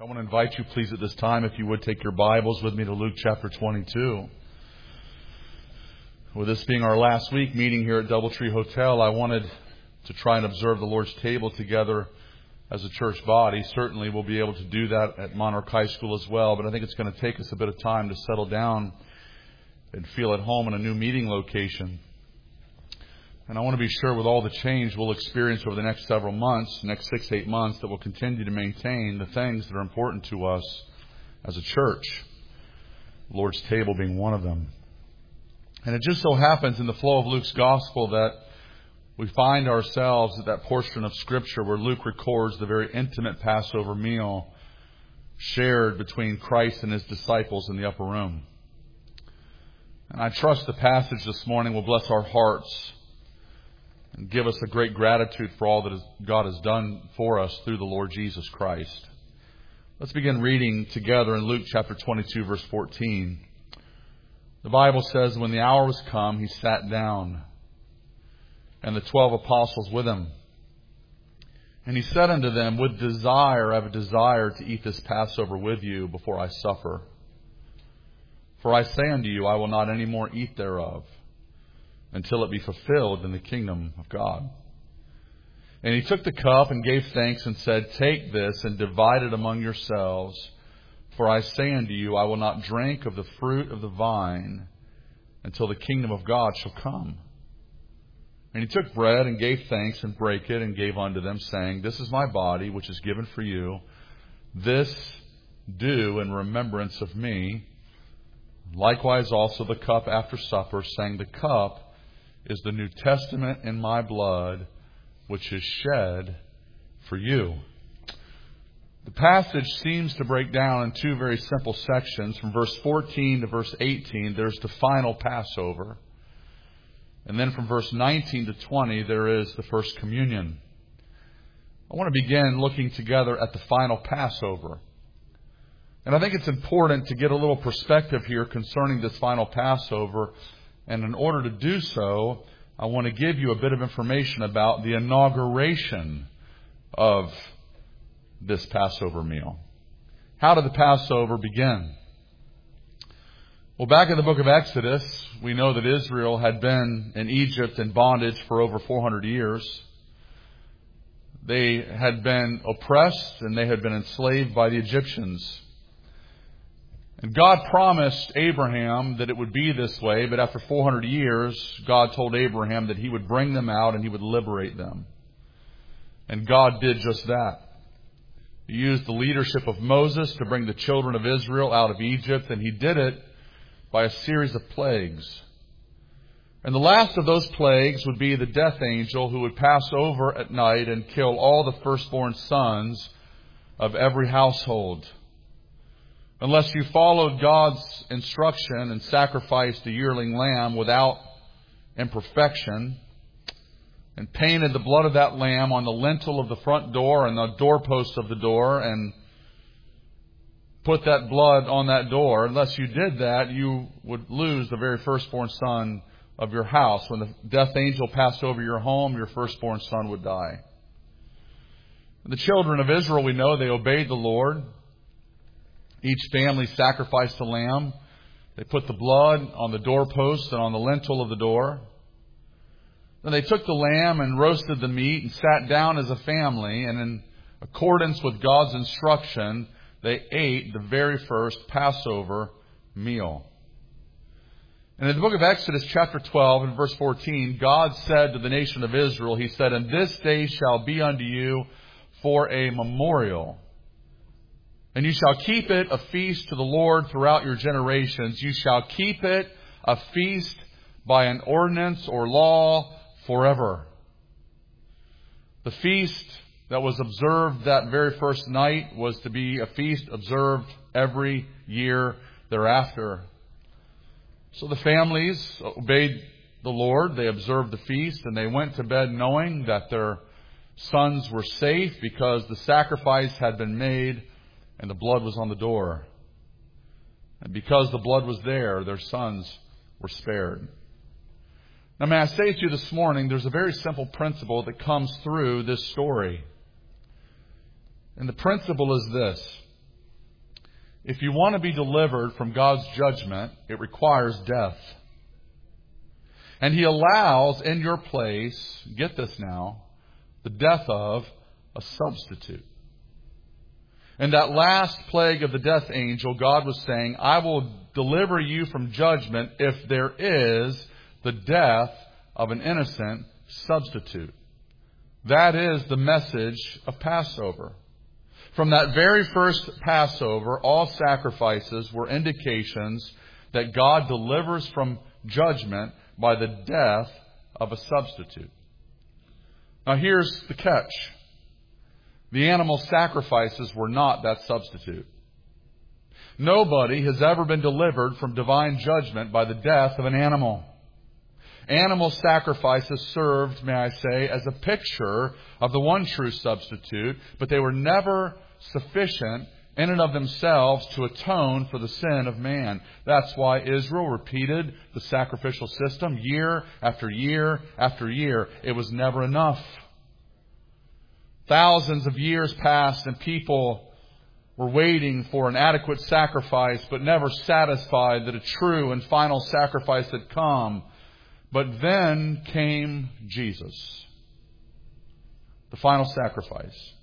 I want to invite you, please, at this time, if you would take your Bibles with me to Luke chapter 22. With this being our last week meeting here at Doubletree Hotel, I wanted to try and observe the Lord's table together as a church body. Certainly we'll be able to do that at Monarch High School as well, but I think it's going to take us a bit of time to settle down and feel at home in a new meeting location. And I want to be sure with all the change we'll experience over the next several months, next 6-8 months, that we'll continue to maintain the things that are important to us as a church. The Lord's table being one of them. And it just so happens in the flow of Luke's gospel that we find ourselves at that portion of Scripture where Luke records the very intimate Passover meal shared between Christ and His disciples in the upper room. And I trust the passage this morning will bless our hearts and give us a great gratitude for all that God has done for us through the Lord Jesus Christ. Let's begin reading together in Luke chapter 22, verse 14. The Bible says, "When the hour was come, He sat down, and the 12 apostles with Him. And He said unto them, With desire I have a desire to eat this Passover with you before I suffer. For I say unto you, I will not any more eat thereof, until it be fulfilled in the kingdom of God. And He took the cup and gave thanks and said, Take this and divide it among yourselves. For I say unto you, I will not drink of the fruit of the vine until the kingdom of God shall come. And He took bread and gave thanks and brake it and gave unto them, saying, This is my body, which is given for you. This do in remembrance of me. Likewise also the cup after supper, saying, The cup is the New Testament in my blood, which is shed for you." The passage seems to break down in two very simple sections. From verse 14 to verse 18, there's the final Passover. And then from verse 19 to 20, there is the first communion. I want to begin looking together at the final Passover. And I think it's important to get a little perspective here concerning this final Passover. And in order to do so, I want to give you a bit of information about the inauguration of this Passover meal. How did the Passover begin? Well, back in the book of Exodus, we know that Israel had been in Egypt in bondage for over 400 years. They had been oppressed and they had been enslaved by the Egyptians. And God promised Abraham that it would be this way, but after 400 years, God told Abraham that He would bring them out and He would liberate them. And God did just that. He used the leadership of Moses to bring the children of Israel out of Egypt, and He did it by a series of plagues. And the last of those plagues would be the death angel who would pass over at night and kill all the firstborn sons of every household. Unless you followed God's instruction and sacrificed a yearling lamb without imperfection and painted the blood of that lamb on the lintel of the front door and the doorpost of the door and put that blood on that door, unless you did that, you would lose the very firstborn son of your house. When the death angel passed over your home, your firstborn son would die. The children of Israel, we know, they obeyed the Lord. Each family sacrificed a lamb. They put the blood on the doorpost and on the lintel of the door. Then they took the lamb and roasted the meat and sat down as a family. And in accordance with God's instruction, they ate the very first Passover meal. And in the book of Exodus chapter 12 and verse 14, God said to the nation of Israel, He said, "And this day shall be unto you for a memorial. And you shall keep it a feast to the Lord throughout your generations. You shall keep it a feast by an ordinance or law forever." The feast that was observed that very first night was to be a feast observed every year thereafter. So the families obeyed the Lord. They observed the feast and they went to bed knowing that their sons were safe because the sacrifice had been made and the blood was on the door. And because the blood was there, their sons were spared. Now, may I say to you this morning, there's a very simple principle that comes through this story. And the principle is this. If you want to be delivered from God's judgment, it requires death. And He allows in your place, get this now, the death of a substitute. In that last plague of the death angel, God was saying, I will deliver you from judgment if there is the death of an innocent substitute. That is the message of Passover. From that very first Passover, all sacrifices were indications that God delivers from judgment by the death of a substitute. Now here's the catch. The animal sacrifices were not that substitute. Nobody has ever been delivered from divine judgment by the death of an animal. Animal sacrifices served, may I say, as a picture of the one true substitute, but they were never sufficient in and of themselves to atone for the sin of man. That's why Israel repeated the sacrificial system year after year after year. It was never enough. Thousands of years passed and people were waiting for an adequate sacrifice, but never satisfied that a true and final sacrifice had come. But then came Jesus, the final sacrifice.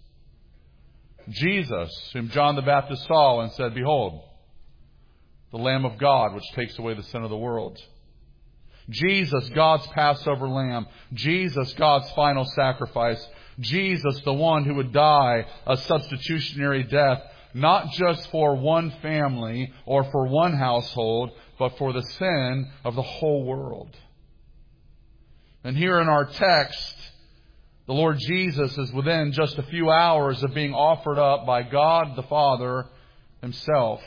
Jesus, whom John the Baptist saw and said, Behold, the Lamb of God, which takes away the sin of the world. Jesus, God's Passover lamb. Jesus, God's final sacrifice. Jesus, the one who would die a substitutionary death, not just for one family or for one household, but for the sin of the whole world. And here in our text, the Lord Jesus is within just a few hours of being offered up by God the Father Himself.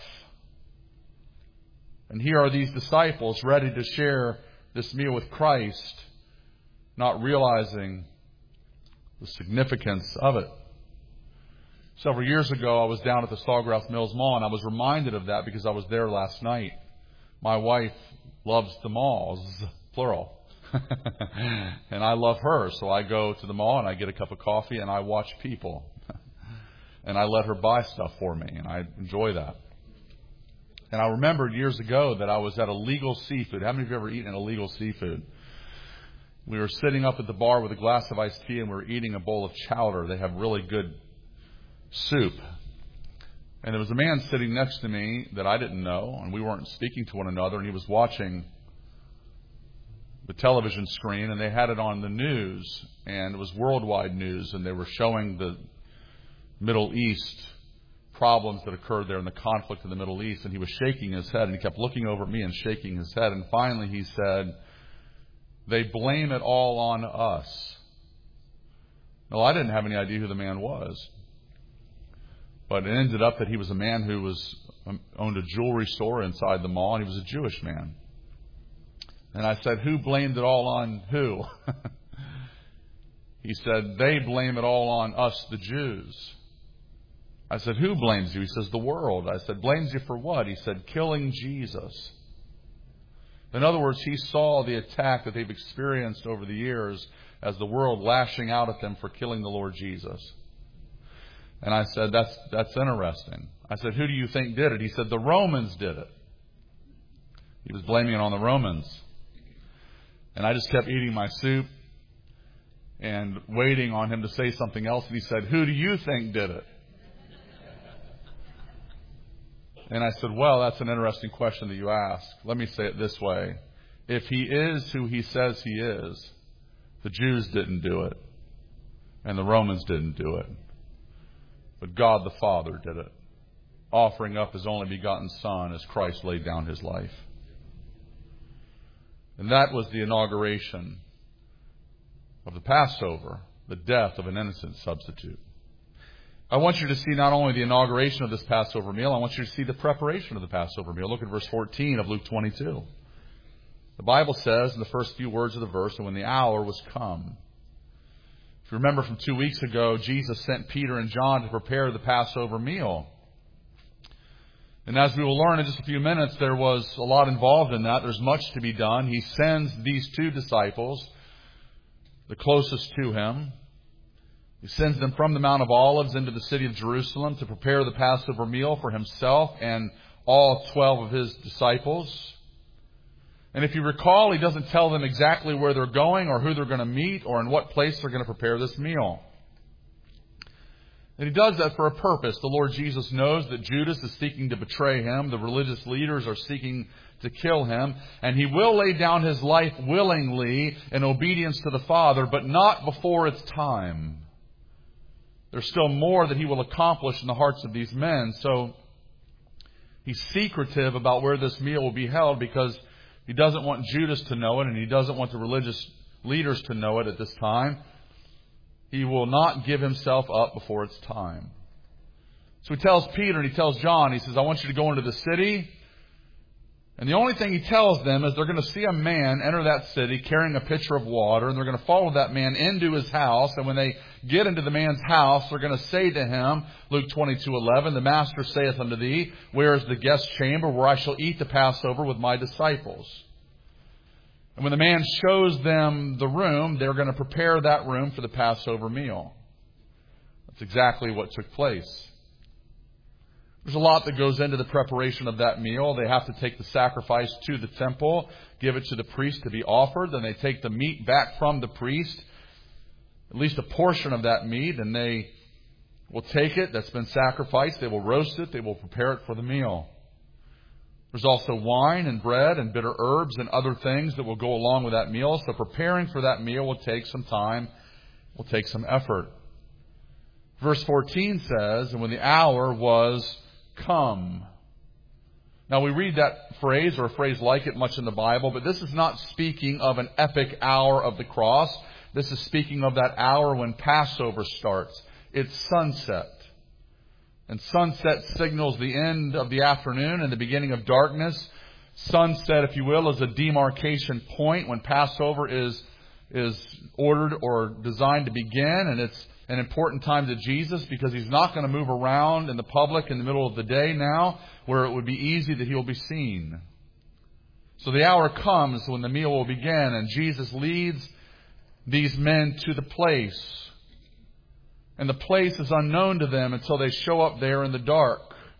And here are these disciples ready to share this meal with Christ, not realizing the significance of it. Several years ago, I was down at the Sawgrass Mills Mall, and I was reminded of that because I was there last night. My wife loves the malls, plural. And I love her, so I go to the mall and I get a cup of coffee and I watch people. And I let her buy stuff for me, and I enjoy that. And I remembered years ago that I was at Illegal Seafood. How many of you have ever eaten Illegal Seafood? We were sitting up at the bar with a glass of iced tea and we were eating a bowl of chowder. They have really good soup. And there was a man sitting next to me that I didn't know, and we weren't speaking to one another, and he was watching the television screen, and they had it on the news, and it was worldwide news, and they were showing the Middle East problems that occurred there in the conflict in the Middle East, and he was shaking his head, and he kept looking over at me and shaking his head, and finally he said, they blame it all on us. Well, I didn't have any idea who the man was, but it ended up that he was a man who owned a jewelry store inside the mall, and he was a Jewish man. And I said, who blamed it all on who? He said, they blame it all on us, the Jews. I said, who blames you? He says, the world. I said, blames you for what? He said, killing Jesus. In other words, he saw the attack that they've experienced over the years as the world lashing out at them for killing the Lord Jesus. And I said, that's interesting. I said, who do you think did it? He said, the Romans did it. He was blaming it on the Romans. And I just kept eating my soup and waiting on him to say something else. And he said, who do you think did it? And I said, well, that's an interesting question that you ask. Let me say it this way. If he is who he says he is, the Jews didn't do it, and the Romans didn't do it. But God the Father did it, offering up His only begotten Son as Christ laid down His life. And that was the inauguration of the Passover, the death of an innocent substitute. I want you to see not only the inauguration of this Passover meal, I want you to see the preparation of the Passover meal. Look at verse 14 of Luke 22. The Bible says in the first few words of the verse, and when the hour was come. If you remember from 2 weeks ago, Jesus sent Peter and John to prepare the Passover meal. And as we will learn in just a few minutes, there was a lot involved in that. There's much to be done. He sends these two disciples, the closest to Him, He sends them from the Mount of Olives into the city of Jerusalem to prepare the Passover meal for himself and all 12 of his disciples. And if you recall, he doesn't tell them exactly where they're going or who they're going to meet or in what place they're going to prepare this meal. And he does that for a purpose. The Lord Jesus knows that Judas is seeking to betray him. The religious leaders are seeking to kill him. And he will lay down his life willingly in obedience to the Father, but not before it's time. There's still more that he will accomplish in the hearts of these men. So he's secretive about where this meal will be held because he doesn't want Judas to know it and he doesn't want the religious leaders to know it at this time. He will not give himself up before it's time. So he tells Peter and he tells John, he says, I want you to go into the city. And the only thing he tells them is they're going to see a man enter that city carrying a pitcher of water, and they're going to follow that man into his house. And when they get into the man's house, they're going to say to him, Luke 22:11, the Master saith unto thee, where is the guest chamber where I shall eat the Passover with my disciples? And when the man shows them the room, they're going to prepare that room for the Passover meal. That's exactly what took place. There's a lot that goes into the preparation of that meal. They have to take the sacrifice to the temple, give it to the priest to be offered. Then they take the meat back from the priest, at least a portion of that meat, and they will take it that's been sacrificed. They will roast it. They will prepare it for the meal. There's also wine and bread and bitter herbs and other things that will go along with that meal. So preparing for that meal will take some time, will take some effort. Verse 14 says, and when the hour was come. Now we read that phrase or a phrase like it much in the Bible, but this is not speaking of an epic hour of the cross. This is speaking of that hour when Passover starts. It's sunset. And sunset signals the end of the afternoon and the beginning of darkness. Sunset, if you will, is a demarcation point when Passover is ordered or designed to begin, and it's an important time to Jesus because he's not going to move around in the public in the middle of the day now where it would be easy that he'll be seen. So the hour comes when the meal will begin, and Jesus leads these men to the place. And the place is unknown to them until they show up there in the dark.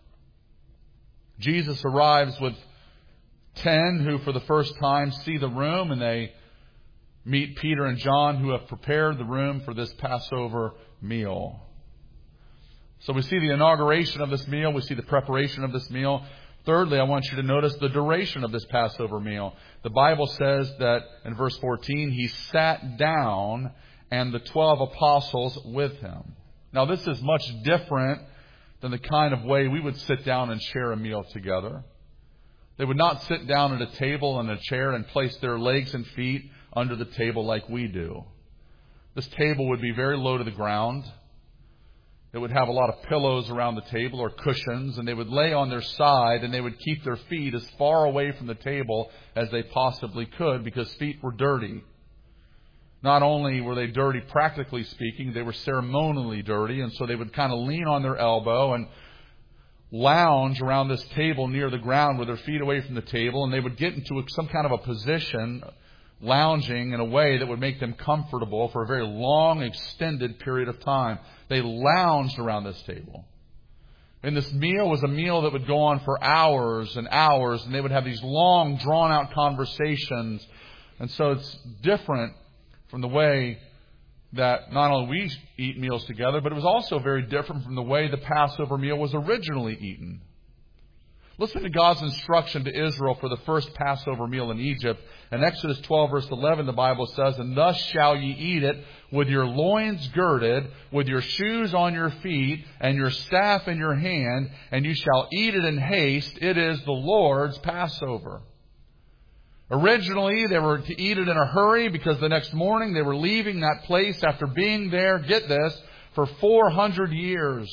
Jesus arrives with 10 who for the first time see the room, and they meet Peter and John who have prepared the room for this Passover meal. So we see the inauguration of this meal. We see the preparation of this meal. Thirdly, I want you to notice the duration of this Passover meal. The Bible says that in verse 14, he sat down and the 12 apostles with him. Now this is much different than the kind of way we would sit down and share a meal together. They would not sit down at a table and a chair and place their legs and feet under the table like we do. This table would be very low to the ground. It would have a lot of pillows around the table or cushions, and they would lay on their side and they would keep their feet as far away from the table as they possibly could because feet were dirty. Not only were they dirty practically speaking, they were ceremonially dirty, and so they would kind of lean on their elbow and lounge around this table near the ground with their feet away from the table, and they would get into some kind of a position lounging in a way that would make them comfortable for a very long, extended period of time. They lounged around this table. And this meal was a meal that would go on for hours and hours, and they would have these long, drawn-out conversations. And so it's different from the way that not only we eat meals together, but it was also very different from the way the Passover meal was originally eaten. Listen to God's instruction to Israel for the first Passover meal in Egypt. In Exodus 12, verse 11, the Bible says, and thus shall ye eat it with your loins girded, with your shoes on your feet, and your staff in your hand, and you shall eat it in haste. It is the Lord's Passover. Originally, they were to eat it in a hurry because the next morning they were leaving that place after being there, get this, for 400 years.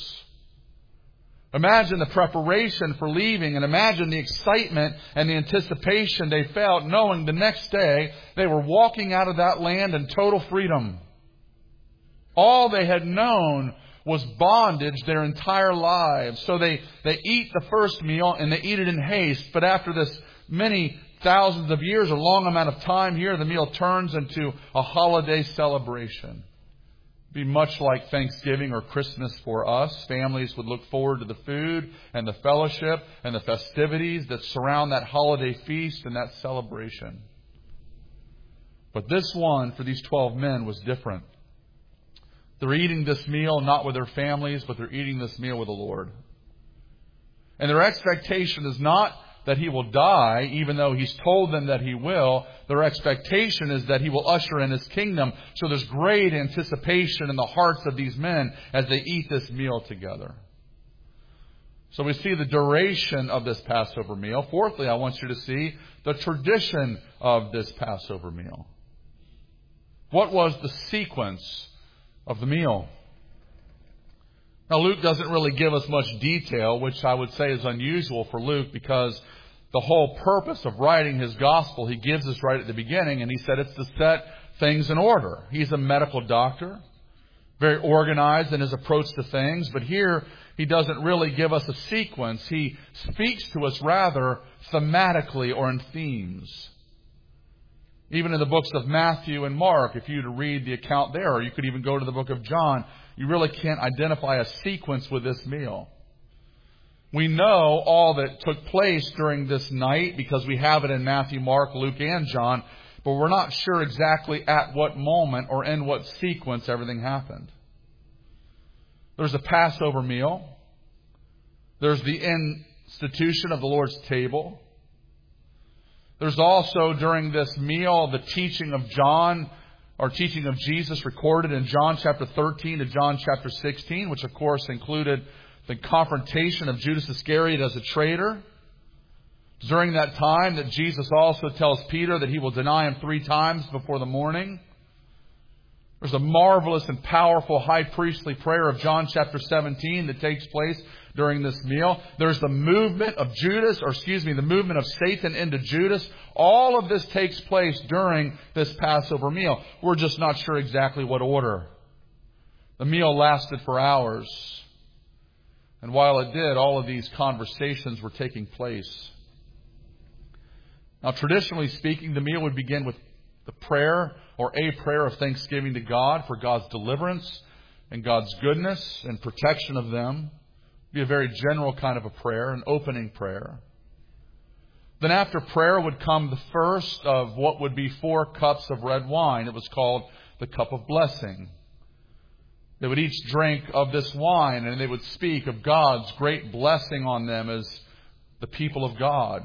Imagine the preparation for leaving, and imagine the excitement and the anticipation they felt knowing the next day they were walking out of that land in total freedom. All they had known was bondage their entire lives. So they eat the first meal and they eat it in haste. But after this many thousands of years, a long amount of time here, the meal turns into a holiday celebration. Be much like Thanksgiving or Christmas for us. Families would look forward to the food and the fellowship and the festivities that surround that holiday feast and that celebration. But this one, for these 12 men, was different. They're eating this meal not with their families, but they're eating this meal with the Lord. And their expectation is not that He will die, even though He's told them that He will. Their expectation is that He will usher in His kingdom. So there's great anticipation in the hearts of these men as they eat this meal together. So we see the duration of this Passover meal. Fourthly, I want you to see the tradition of this Passover meal. What was the sequence of the meal? Now, Luke doesn't really give us much detail, which I would say is unusual for Luke, because the whole purpose of writing his gospel, he gives us right at the beginning, and he said it's to set things in order. He's a medical doctor, very organized in his approach to things, but here he doesn't really give us a sequence. He speaks to us rather thematically or in themes. Even in the books of Matthew and Mark, if you were to read the account there, or you could even go to the book of John, you really can't identify a sequence with this meal. We know all that took place during this night because we have it in Matthew, Mark, Luke, and John, but we're not sure exactly at what moment or in what sequence everything happened. There's a Passover meal. There's the institution of the Lord's table. There's also, during this meal, the teaching of John, or teaching of Jesus recorded in John chapter 13 to John chapter 16, which of course included the confrontation of Judas Iscariot as a traitor. During that time that Jesus also tells Peter that he will deny Him 3 times before the morning. There's a marvelous and powerful high priestly prayer of John chapter 17 that takes place during this meal. There's the movement of the movement of Satan into Judas. All of this takes place during this Passover meal. We're just not sure exactly what order. The meal lasted for hours. And while it did, all of these conversations were taking place. Now, traditionally speaking, the meal would begin with the prayer or a prayer of thanksgiving to God for God's deliverance and God's goodness and protection of them. It'd be a very general kind of a prayer, an opening prayer. Then after prayer would come the first of what would be 4 cups of red wine. It was called the cup of blessing. They would each drink of this wine and they would speak of God's great blessing on them as the people of God.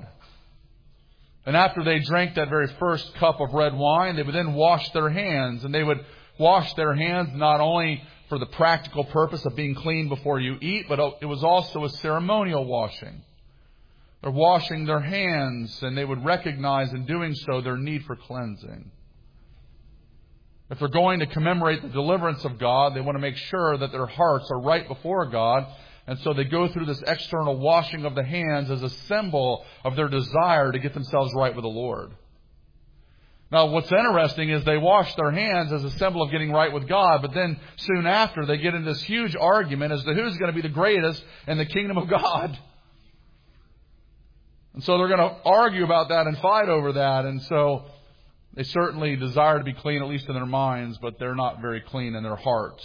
And after they drank that very first cup of red wine, they would then wash their hands. And they would wash their hands not only for the practical purpose of being clean before you eat, but it was also a ceremonial washing. They're washing their hands, and they would recognize in doing so their need for cleansing. If they're going to commemorate the deliverance of God, they want to make sure that their hearts are right before God. And so they go through this external washing of the hands as a symbol of their desire to get themselves right with the Lord. Now, what's interesting is they wash their hands as a symbol of getting right with God, but then soon after they get into this huge argument as to who's going to be the greatest in the kingdom of God. And so they're going to argue about that and fight over that. And so they certainly desire to be clean, at least in their minds, but they're not very clean in their hearts.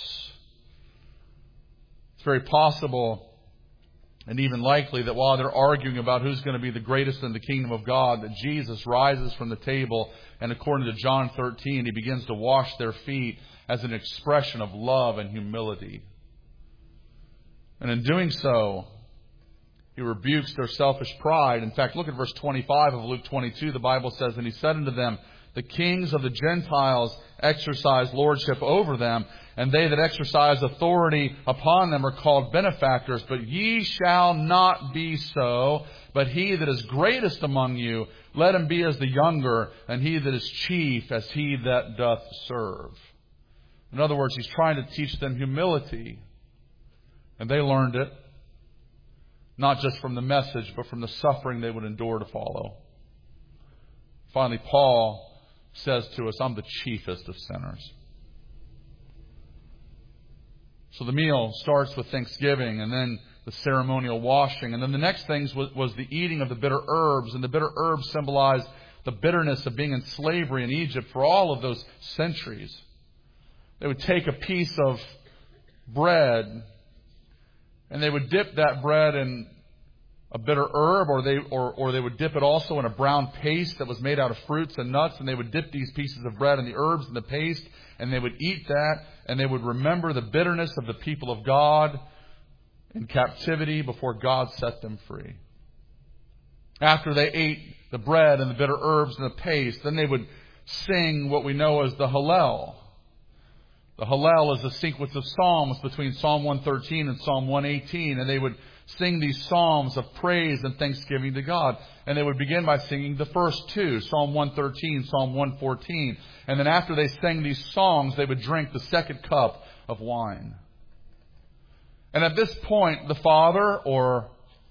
It's very possible and even likely that while they're arguing about who's going to be the greatest in the kingdom of God, that Jesus rises from the table and according to John 13, He begins to wash their feet as an expression of love and humility. And in doing so, He rebukes their selfish pride. In fact, look at verse 25 of Luke 22. The Bible says, "And He said unto them, The kings of the Gentiles exercise lordship over them, and they that exercise authority upon them are called benefactors. But ye shall not be so. But he that is greatest among you, let him be as the younger, and he that is chief as he that doth serve." In other words, He's trying to teach them humility. And they learned it, not just from the message, but from the suffering they would endure to follow. Finally, Paul says to us, "I'm the chiefest of sinners." So the meal starts with thanksgiving and then the ceremonial washing. And then the next thing was the eating of the bitter herbs. And the bitter herbs symbolized the bitterness of being in slavery in Egypt for all of those centuries. they would take a piece of bread and they would dip that bread in a bitter herb, or they would dip it also in a brown paste that was made out of fruits and nuts, and they would dip these pieces of bread in the herbs and the paste, and they would eat that, and they would remember the bitterness of the people of God in captivity before God set them free. After they ate the bread and the bitter herbs and the paste, then they would sing what we know as the Hallel. The Hallel is a sequence of psalms between Psalm 113 and Psalm 118, and they would sing these psalms of praise and thanksgiving to God. And they would begin by singing the first two, Psalm 113, Psalm 114. And then after they sang these songs, they would drink the second cup of wine. And at this point, the Father, or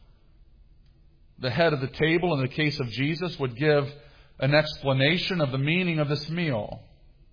the head of the table in the case of Jesus, would give an explanation of the meaning of this meal.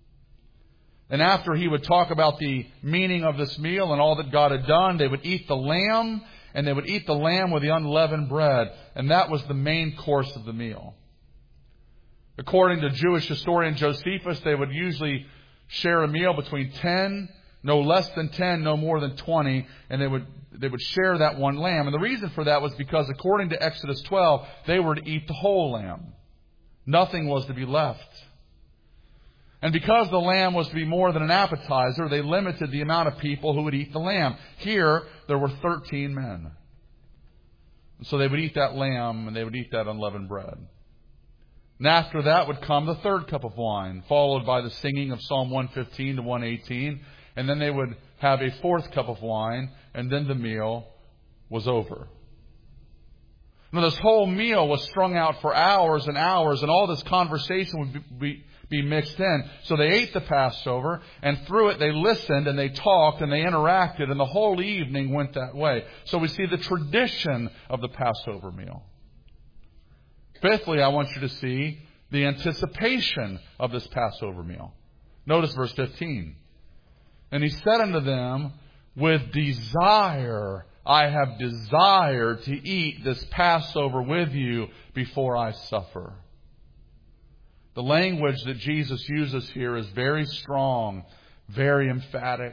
And after he would talk about the meaning of this meal and all that God had done, they would eat the lamb, and they would eat the lamb with the unleavened bread. And that was the main course of the meal. According to Jewish historian Josephus, they would usually share a meal between 10, no less than 10, no more than 20, and they would share that one lamb. And the reason for that was because according to Exodus 12, they were to eat the whole lamb. Nothing was to be left. And because the lamb was to be more than an appetizer, they limited the amount of people who would eat the lamb. Here, there were 13 men. And so they would eat that lamb and they would eat that unleavened bread. And after that would come the third cup of wine, followed by the singing of Psalm 115 to 118. And then they would have a fourth cup of wine, and then the meal was over. Now, this whole meal was strung out for hours and hours, and all this conversation would be mixed in. So they ate the Passover, and through it they listened and they talked and they interacted, and the whole evening went that way. So we see the tradition of the Passover meal. Fifthly, I want you to see the anticipation of this Passover meal. Notice verse 15. And he said unto them, with desire I have desired to eat this Passover with you before I suffer. The language that Jesus uses here is very strong, very emphatic.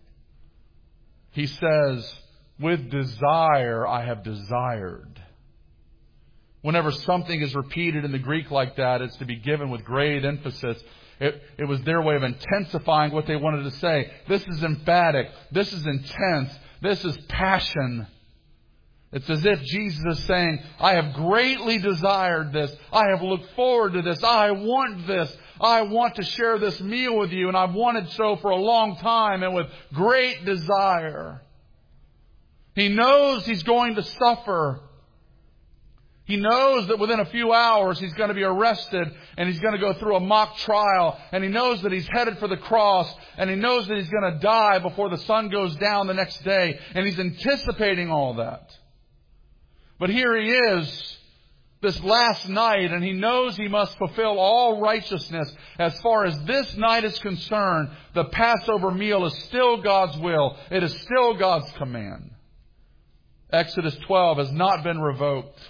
He says, with desire I have desired. Whenever something is repeated in the Greek like that, it's to be given with great emphasis. It was their way of intensifying what they wanted to say. This is emphatic. This is intense. This is passion. It's as if Jesus is saying, I have greatly desired this. I have looked forward to this. I want this. I want to share this meal with you. And I've wanted so for a long time and with great desire. He knows he's going to suffer. He knows that within a few hours he's going to be arrested and he's going to go through a mock trial. And he knows that he's headed for the cross. And he knows that he's going to die before the sun goes down the next day. And he's anticipating all that. But here he is, this last night, and he knows he must fulfill all righteousness. As far as this night is concerned, the Passover meal is still God's will. It is still God's command. Exodus 12 has not been revoked.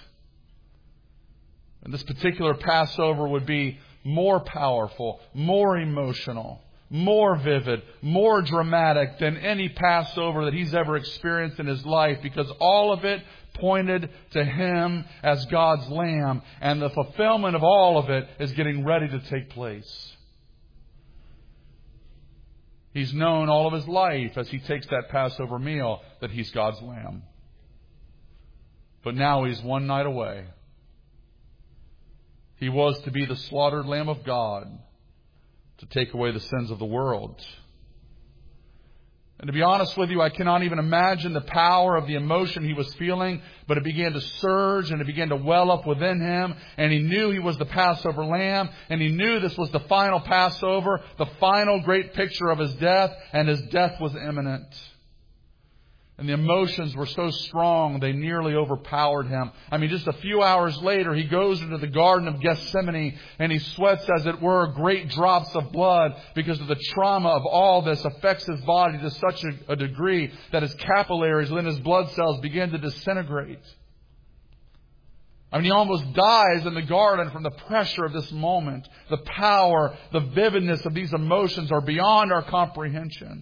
And this particular Passover would be more powerful, more emotional, more vivid, more dramatic than any Passover that he's ever experienced in his life, because all of it pointed to him as God's Lamb, and the fulfillment of all of it is getting ready to take place. He's known all of his life as he takes that Passover meal that he's God's Lamb. But now he's one night away. He was to be the slaughtered Lamb of God to take away the sins of the world. And to be honest with you, I cannot even imagine the power of the emotion he was feeling, but it began to surge and it began to well up within him. And he knew he was the Passover lamb, and he knew this was the final Passover, the final great picture of his death, and his death was imminent. And the emotions were so strong, they nearly overpowered him. I mean, just a few hours later, he goes into the Garden of Gethsemane and he sweats, as it were, great drops of blood, because of the trauma of all this affects his body to such a degree that his capillaries within his blood cells begin to disintegrate. I mean, he almost dies in the garden from the pressure of this moment. The power, the vividness of these emotions are beyond our comprehension.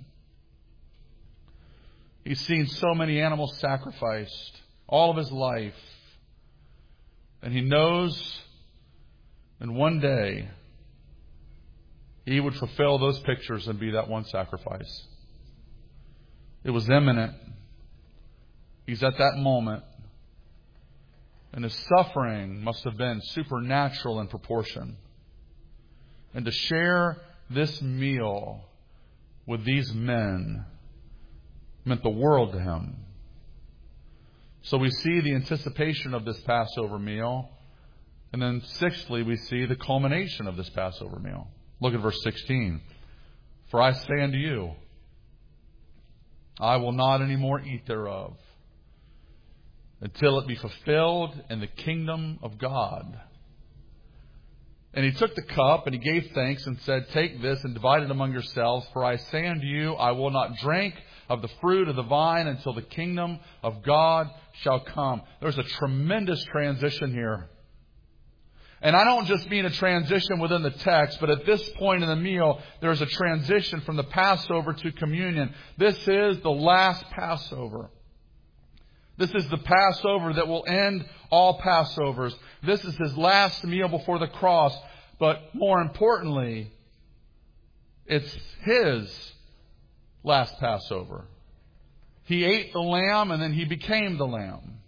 He's seen so many animals sacrificed all of his life. And he knows that one day he would fulfill those pictures and be that one sacrifice. It was imminent. He's at that moment. And his suffering must have been supernatural in proportion. And to share this meal with these men meant the world to him. So we see the anticipation of this Passover meal. And then sixthly, we see the culmination of this Passover meal. Look at verse 16. For I say unto you, I will not any more eat thereof, until it be fulfilled in the kingdom of God. And he took the cup, and he gave thanks, and said, Take this, and divide it among yourselves. For I say unto you, I will not drink of the fruit of the vine until the kingdom of God shall come. There's a tremendous transition here. And I don't just mean a transition within the text, but at this point in the meal, there's a transition from the Passover to communion. This is the last Passover. This is the Passover that will end all Passovers. This is his last meal before the cross. But more importantly, it's his last Passover. He ate the lamb and then he became the lamb.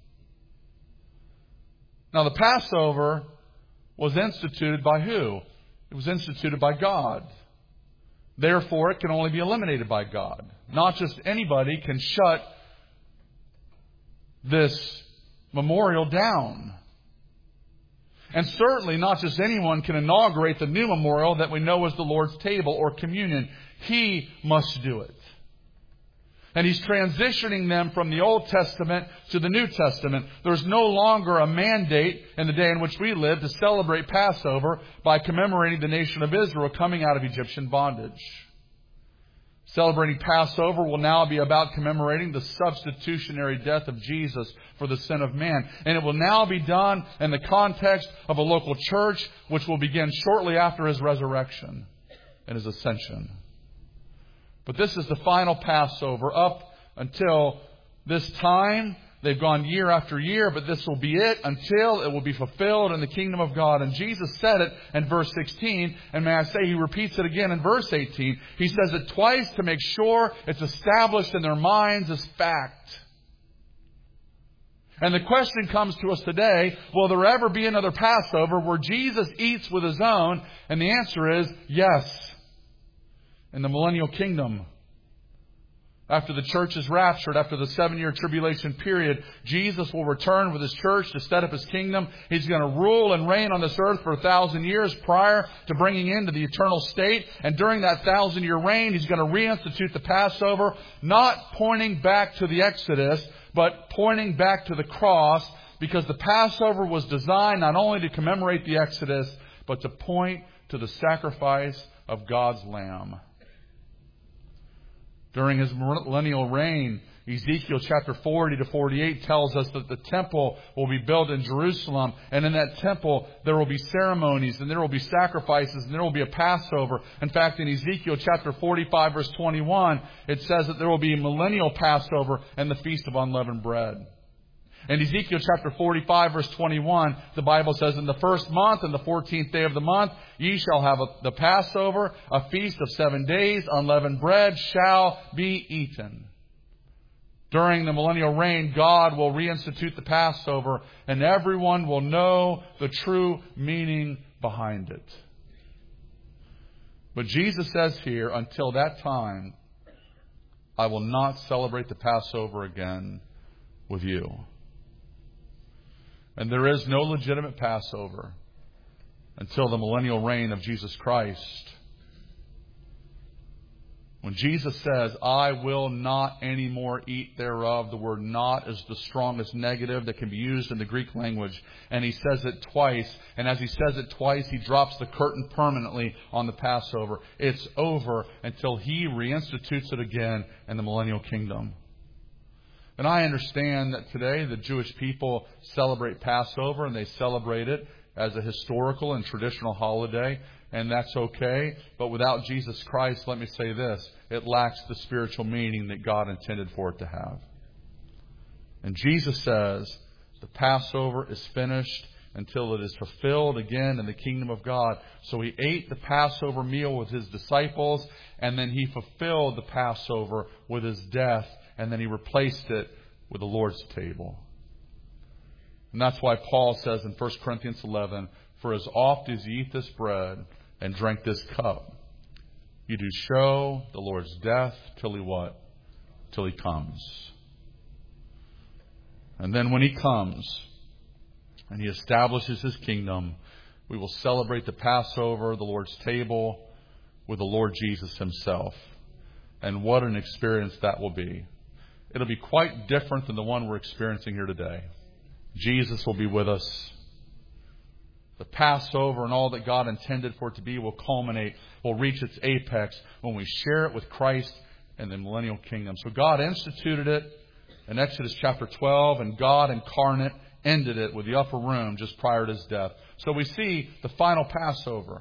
Now the Passover was instituted by who? It was instituted by God. Therefore, it can only be eliminated by God. Not just anybody can shut this memorial down. And certainly not just anyone can inaugurate the new memorial that we know as the Lord's table or communion. He must do it. And he's transitioning them from the Old Testament to the New Testament. There's no longer a mandate in the day in which we live to celebrate Passover by commemorating the nation of Israel coming out of Egyptian bondage. Celebrating Passover will now be about commemorating the substitutionary death of Jesus for the sin of man. And it will now be done in the context of a local church, which will begin shortly after his resurrection and his ascension. But this is the final Passover. Up until this time, they've gone year after year, but this will be it until it will be fulfilled in the kingdom of God. And Jesus said it in verse 16, and may I say he repeats it again in verse 18. He says it twice to make sure it's established in their minds as fact. And the question comes to us today, will there ever be another Passover where Jesus eats with his own? And the answer is yes. In the millennial kingdom, after the church is raptured, after the 7-year tribulation period, Jesus will return with his church to set up his kingdom. He's going to rule and reign on this earth for 1,000 years prior to bringing into the eternal state. And during that 1,000-year reign, he's going to reinstitute the Passover, not pointing back to the Exodus, but pointing back to the cross, because the Passover was designed not only to commemorate the Exodus, but to point to the sacrifice of God's Lamb. During his millennial reign, Ezekiel chapter 40 to 48 tells us that the temple will be built in Jerusalem. And in that temple, there will be ceremonies and there will be sacrifices and there will be a Passover. In fact, in Ezekiel chapter 45 verse 21, it says that there will be a millennial Passover and the Feast of Unleavened Bread. In Ezekiel chapter 45 verse 21, the Bible says, In the first month and the 14th day of the month, ye shall have the Passover, a feast of 7 days, unleavened bread shall be eaten. During the millennial reign, God will reinstitute the Passover, and everyone will know the true meaning behind it. But Jesus says here, until that time, I will not celebrate the Passover again with you. And there is no legitimate Passover until the millennial reign of Jesus Christ. When Jesus says, I will not any more eat thereof, the word not is the strongest negative that can be used in the Greek language. And he says it twice. And as he says it twice, he drops the curtain permanently on the Passover. It's over until he reinstitutes it again in the millennial kingdom. And I understand that today the Jewish people celebrate Passover, and they celebrate it as a historical and traditional holiday, and that's okay. But without Jesus Christ, let me say this, it lacks the spiritual meaning that God intended for it to have. And Jesus says the Passover is finished until it is fulfilled again in the kingdom of God. So He ate the Passover meal with His disciples, and then He fulfilled the Passover with His death, and then He replaced it with the Lord's table. And that's why Paul says in 1 Corinthians 11, "For as oft as you eat this bread and drink this cup, you do show the Lord's death till He what? Till He comes." And then when He comes and He establishes His kingdom, we will celebrate the Passover, the Lord's table, with the Lord Jesus Himself. And what an experience that will be. It'll be quite different than the one we're experiencing here today. Jesus will be with us. The Passover and all that God intended for it to be will culminate, will reach its apex when we share it with Christ in the millennial kingdom. So God instituted it in Exodus chapter 12, and God incarnate ended it with the upper room just prior to His death. So we see the final Passover.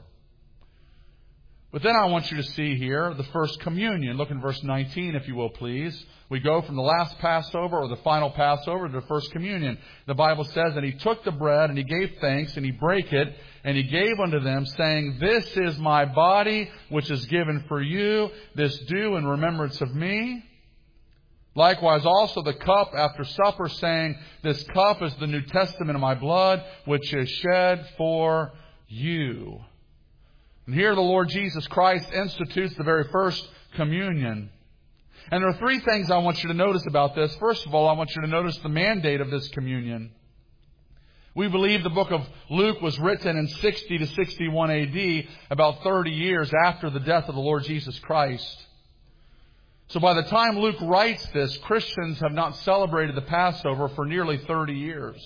But then I want you to see here the first communion. Look in verse 19, if you will, please. We go from the last Passover or the final Passover to the first communion. The Bible says, "And He took the bread, and He gave thanks, and He brake it, and He gave unto them, saying, This is my body, which is given for you. This do in remembrance of me. Likewise also the cup after supper, saying, This cup is the New Testament of my blood, which is shed for you." And here the Lord Jesus Christ institutes the very first communion. And there are three things I want you to notice about this. First of all, I want you to notice the mandate of this communion. We believe the book of Luke was written in 60 to 61 AD, about 30 years after the death of the Lord Jesus Christ. So by the time Luke writes this, Christians have not celebrated the Passover for nearly 30 years.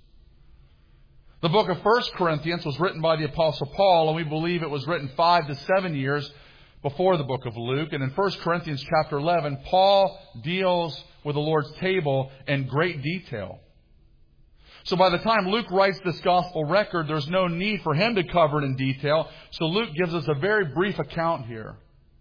The book of 1 Corinthians was written by the Apostle Paul, and we believe it was written 5 to 7 years before the book of Luke. And in 1 Corinthians chapter 11, Paul deals with the Lord's table in great detail. So by the time Luke writes this gospel record, there's no need for him to cover it in detail. So Luke gives us a very brief account here.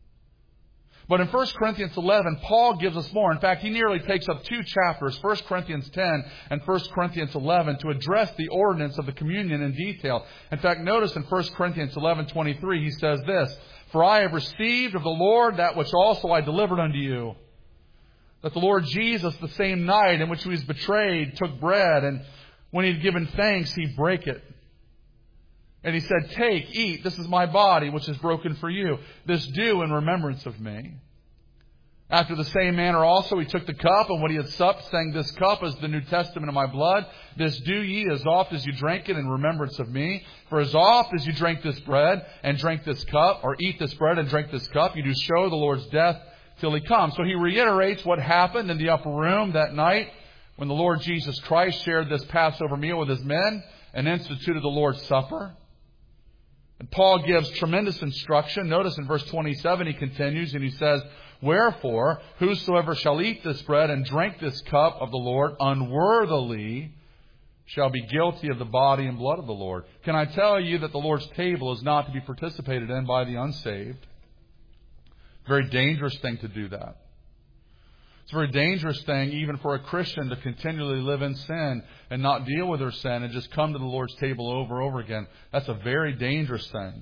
But in 1 Corinthians 11, Paul gives us more. In fact, he nearly takes up 2 chapters, 1 Corinthians 10 and 1 Corinthians 11, to address the ordinance of the communion in detail. In fact, notice in 1 Corinthians 11:23, he says this, "For I have received of the Lord that which also I delivered unto you, that the Lord Jesus, the same night in which He was betrayed, took bread, and when He had given thanks, He brake it. And He said, Take, eat, this is my body, which is broken for you. This do in remembrance of me. After the same manner also He took the cup, and when He had supped, saying, This cup is the New Testament of my blood. This do ye as oft as you drink it in remembrance of me. For as oft as you drink this bread and drink this cup, or eat this bread and drink this cup, you do show the Lord's death till He comes." So he reiterates what happened in the upper room that night when the Lord Jesus Christ shared this Passover meal with His men and instituted the Lord's Supper. And Paul gives tremendous instruction. Notice in verse 27 he continues and he says, "Wherefore, whosoever shall eat this bread and drink this cup of the Lord unworthily shall be guilty of the body and blood of the Lord." Can I tell you that the Lord's table is not to be participated in by the unsaved? Very dangerous thing to do that. It's a very dangerous thing even for a Christian to continually live in sin and not deal with their sin and just come to the Lord's table over and over again. That's a very dangerous thing.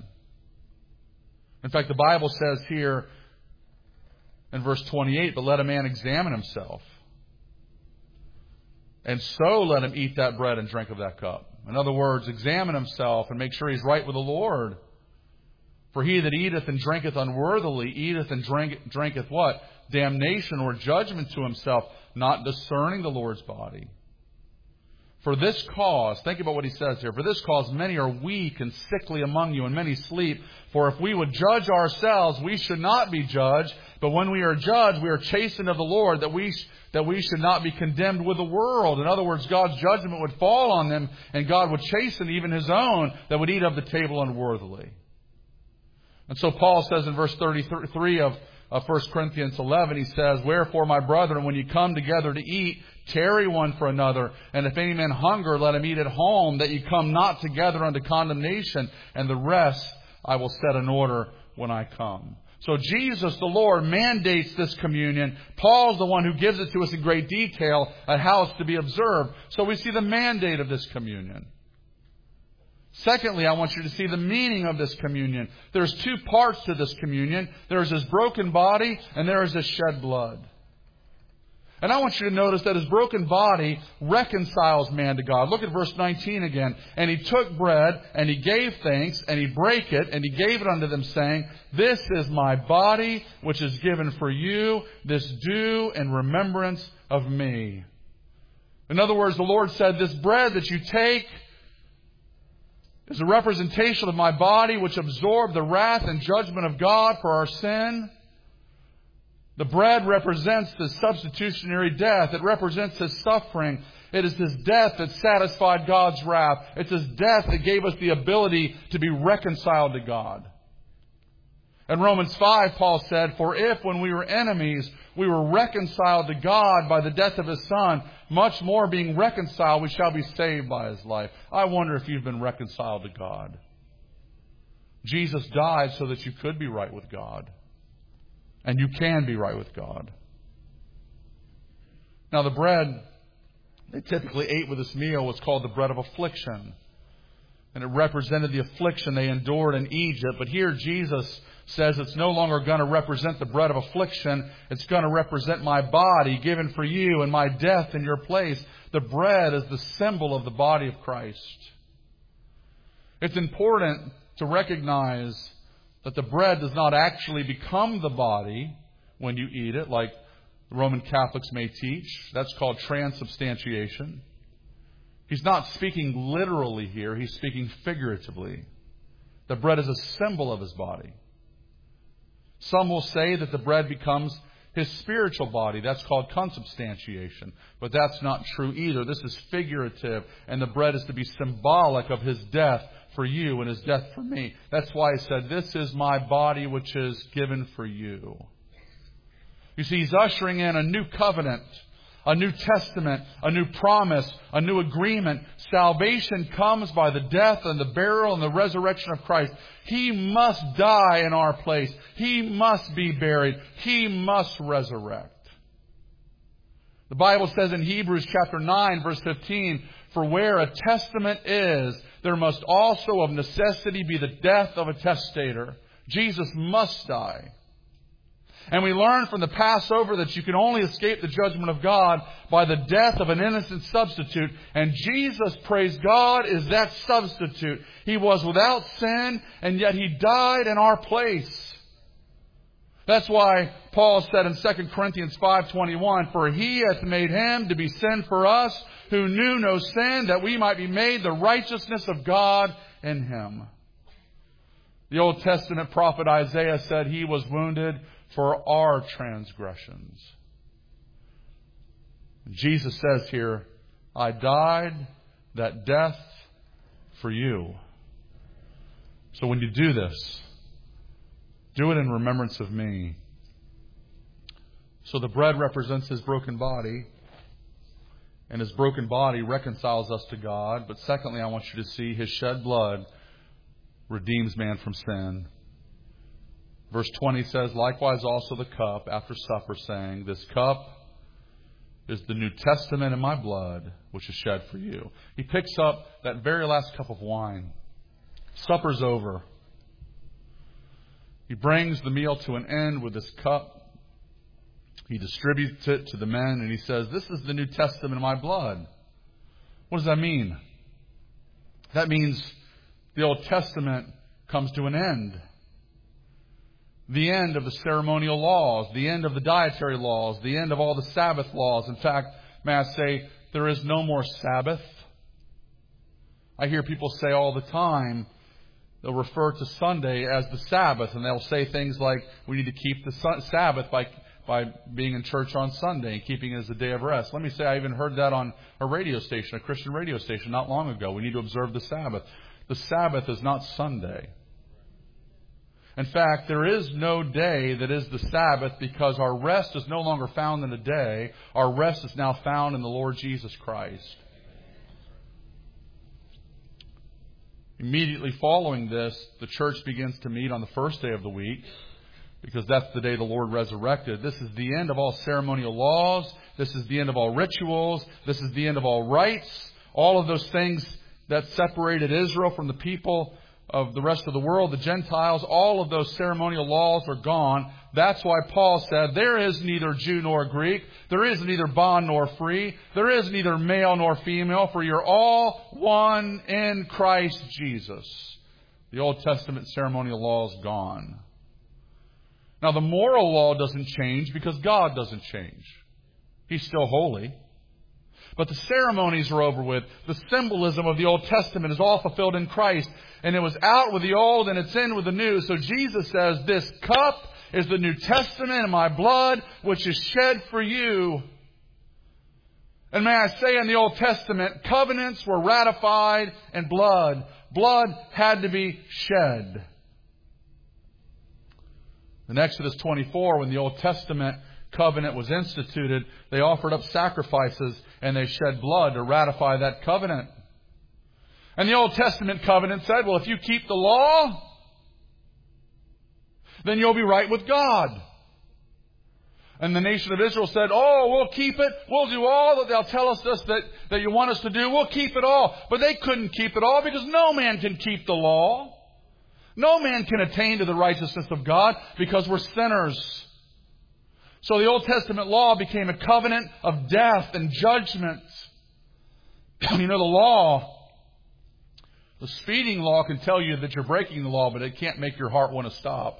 In fact, the Bible says here in verse 28, "But let a man examine himself, and so let him eat that bread and drink of that cup." In other words, examine himself and make sure he's right with the Lord. "For he that eateth and drinketh unworthily eateth and drinketh" what? "Damnation," or judgment, "to himself, not discerning the Lord's body. For this cause," think about what he says here, "For this cause many are weak and sickly among you, and many sleep. For if we would judge ourselves, we should not be judged. But when we are judged, we are chastened of the Lord, that we should not be condemned with the world." In other words, God's judgment would fall on them, and God would chasten even His own that would eat of the table unworthily. And so Paul says in verse 33 of of 1 Corinthians 11, he says, "Wherefore, my brethren, when you come together to eat, tarry one for another. And if any man hunger, let him eat at home, that ye come not together unto condemnation. And the rest I will set in order when I come." So Jesus, the Lord, mandates this communion. Paul's the one who gives it to us in great detail at how it's to be observed. So we see the mandate of this communion. Secondly, I want you to see the meaning of this communion. There's two parts to this communion. There's His broken body and there is His shed blood. And I want you to notice that His broken body reconciles man to God. Look at verse 19 again. "And He took bread, and He gave thanks, and He brake it, and He gave it unto them, saying, This is my body, which is given for you. This do in remembrance of me." In other words, the Lord said, this bread that you take is a representation of my body, which absorbed the wrath and judgment of God for our sin. The bread represents the substitutionary death. It represents His suffering. It is His death that satisfied God's wrath. It's His death that gave us the ability to be reconciled to God. In Romans 5, Paul said, "For if when we were enemies, we were reconciled to God by the death of His Son, much more being reconciled, we shall be saved by His life." I wonder if you've been reconciled to God. Jesus died so that you could be right with God. And you can be right with God. Now the bread they typically ate with this meal was called the bread of affliction. And it represented the affliction they endured in Egypt. But here Jesus says it's no longer going to represent the bread of affliction. It's going to represent my body given for you and my death in your place. The bread is the symbol of the body of Christ. It's important to recognize that the bread does not actually become the body when you eat it, like the Roman Catholics may teach. That's called transubstantiation. He's not speaking literally here. He's speaking figuratively. The bread is a symbol of His body. Some will say that the bread becomes His spiritual body. That's called consubstantiation. But that's not true either. This is figurative. And the bread is to be symbolic of His death for you and His death for me. That's why He said, "This is my body which is given for you." You see, He's ushering in a new covenant, a new testament, a new promise, a new agreement. Salvation comes by the death and the burial and the resurrection of Christ. He must die in our place. He must be buried. He must resurrect. The Bible says in Hebrews chapter 9, verse 15, "For where a testament is, there must also of necessity be the death of a testator." Jesus must die. And we learn from the Passover that you can only escape the judgment of God by the death of an innocent substitute. And Jesus, praise God, is that substitute. He was without sin, and yet He died in our place. That's why Paul said in 2 Corinthians 5:21, "For He hath made Him to be sin for us, who knew no sin, that we might be made the righteousness of God in Him." The Old Testament prophet Isaiah said He was wounded for our transgressions. Jesus says here, "I died that death for you." So when you do this, do it in remembrance of me. So the bread represents His broken body, and His broken body reconciles us to God. But secondly, I want you to see His shed blood redeems man from sin. Verse 20 says, "Likewise also the cup after supper, saying, This cup is the New Testament in my blood, which is shed for you." He picks up that very last cup of wine. Supper's over. He brings the meal to an end with this cup. He distributes it to the men, and He says, "This is the New Testament in my blood." What does that mean? That means the Old Testament comes to an end. The end of the ceremonial laws, the end of the dietary laws, the end of all the Sabbath laws. In fact, may I say, there is no more Sabbath. I hear people say all the time, they'll refer to Sunday as the Sabbath, and they'll say things like, we need to keep the Sabbath by being in church on Sunday and keeping it as a day of rest. Let me say, I even heard that on a radio station, a Christian radio station, not long ago. We need to observe the Sabbath. The Sabbath is not Sunday. In fact, there is no day that is the Sabbath because our rest is no longer found in a day. Our rest is now found in the Lord Jesus Christ. Immediately following this, the church begins to meet on the first day of the week because that's the day the Lord resurrected. This is the end of all ceremonial laws. This is the end of all rituals. This is the end of all rites. All of those things that separated Israel from the people of the rest of the world, the Gentiles, all of those ceremonial laws are gone. That's why Paul said, there is neither Jew nor Greek. There is neither bond nor free. There is neither male nor female, for you're all one in Christ Jesus. The Old Testament ceremonial law is gone. Now, the moral law doesn't change because God doesn't change. He's still holy. But the ceremonies are over with. The symbolism of the Old Testament is all fulfilled in Christ. And it was out with the old and it's in with the new. So Jesus says, this cup is the New Testament in my blood, which is shed for you. And may I say, in the Old Testament, covenants were ratified in blood. Blood had to be shed. In Exodus 24, when the Old Testament covenant was instituted, they offered up sacrifices and they shed blood to ratify that covenant. And the Old Testament covenant said, well, if you keep the law, then you'll be right with God. And the nation of Israel said, oh, we'll keep it. We'll do all that they'll tell us that you want us to do. We'll keep it all. But they couldn't keep it all because no man can keep the law. No man can attain to the righteousness of God because we're sinners. So the Old Testament law became a covenant of death and judgment. You know, the law, the speeding law can tell you that you're breaking the law, but it can't make your heart want to stop.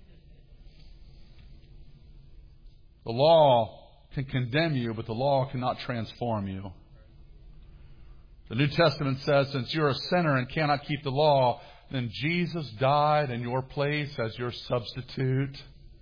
The law can condemn you, but the law cannot transform you. The New Testament says, since you're a sinner and cannot keep the law, then Jesus died in your place as your substitute.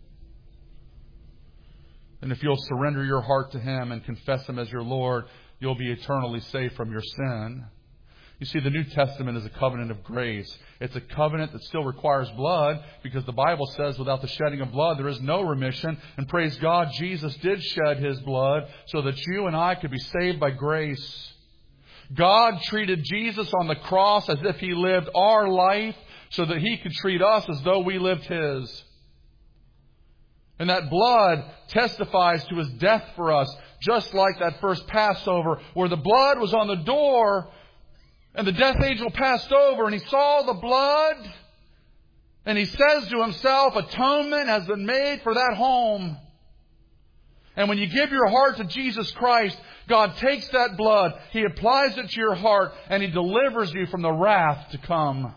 And if you'll surrender your heart to Him and confess Him as your Lord, you'll be eternally saved from your sin. You see, the New Testament is a covenant of grace. It's a covenant that still requires blood because the Bible says without the shedding of blood, there is no remission. And praise God, Jesus did shed His blood so that you and I could be saved by grace. God treated Jesus on the cross as if He lived our life so that He could treat us as though we lived His. And that blood testifies to His death for us, just like that first Passover where the blood was on the door and the death angel passed over and he saw the blood and he says to himself, atonement has been made for that home. And when you give your heart to Jesus Christ, God takes that blood, He applies it to your heart, and He delivers you from the wrath to come.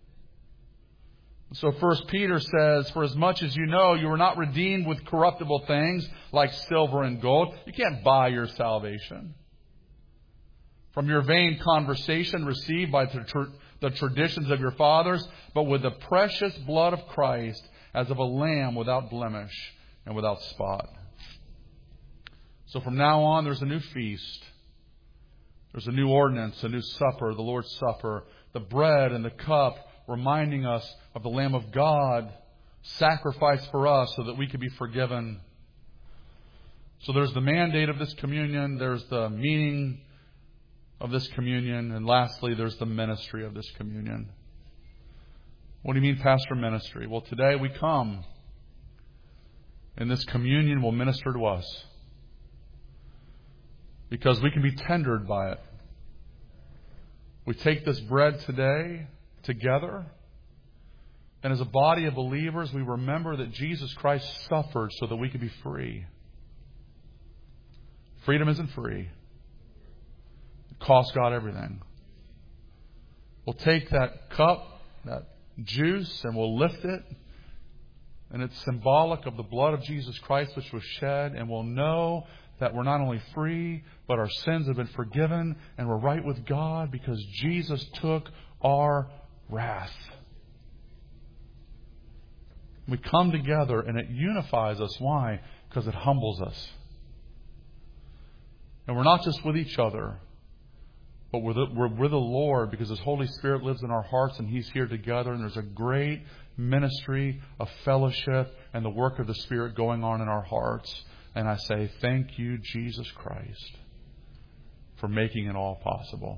So 1 Peter says, for as much as you know, you were not redeemed with corruptible things like silver and gold. You can't buy your salvation. From your vain conversation received by the traditions of your fathers, but with the precious blood of Christ as of a lamb without blemish and without spot. So from now on, there's a new feast. There's a new ordinance, a new supper, the Lord's Supper, the bread and the cup, reminding us of the Lamb of God, sacrificed for us so that we could be forgiven. So there's the mandate of this communion, there's the meaning of this communion, and lastly, there's the ministry of this communion. What do you mean, Pastor, ministry? Well, today we come, and this communion will minister to us because we can be tendered by it. We take this bread today together, and as a body of believers, we remember that Jesus Christ suffered so that we could be free. Freedom isn't free. It costs God everything. We'll take that cup, that juice, and we'll lift it, and it's symbolic of the blood of Jesus Christ which was shed, and we'll know that we're not only free, but our sins have been forgiven, and we're right with God because Jesus took our wrath. We come together and it unifies us. Why? Because it humbles us. And we're not just with each other. But we're with the Lord because His Holy Spirit lives in our hearts and He's here together. And there's a great ministry of fellowship and the work of the Spirit going on in our hearts. And I say, thank you, Jesus Christ, for making it all possible.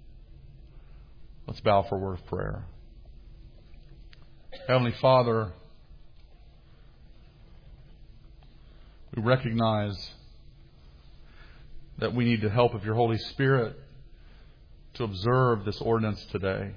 Let's bow for a word of prayer. Heavenly Father, we recognize that we need the help of your Holy Spirit to observe this ordinance today.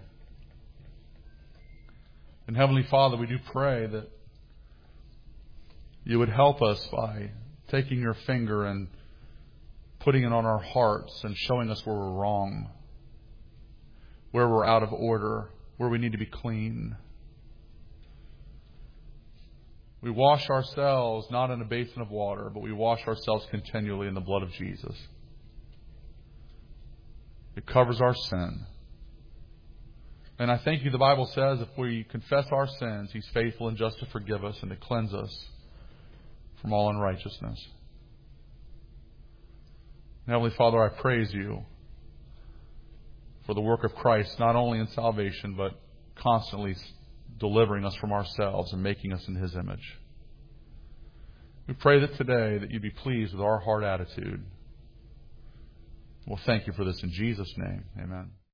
And Heavenly Father, we do pray that you would help us by taking your finger and putting it on our hearts and showing us where we're wrong, where we're out of order, where we need to be clean. We wash ourselves not in a basin of water, but we wash ourselves continually in the blood of Jesus. It covers our sin. And I thank you, the Bible says, if we confess our sins, He's faithful and just to forgive us and to cleanse us from all unrighteousness. Heavenly Father, I praise you for the work of Christ, not only in salvation, but constantly delivering us from ourselves and making us in His image. We pray that today that you'd be pleased with our heart attitude. Well, thank you for this in Jesus' name. Amen.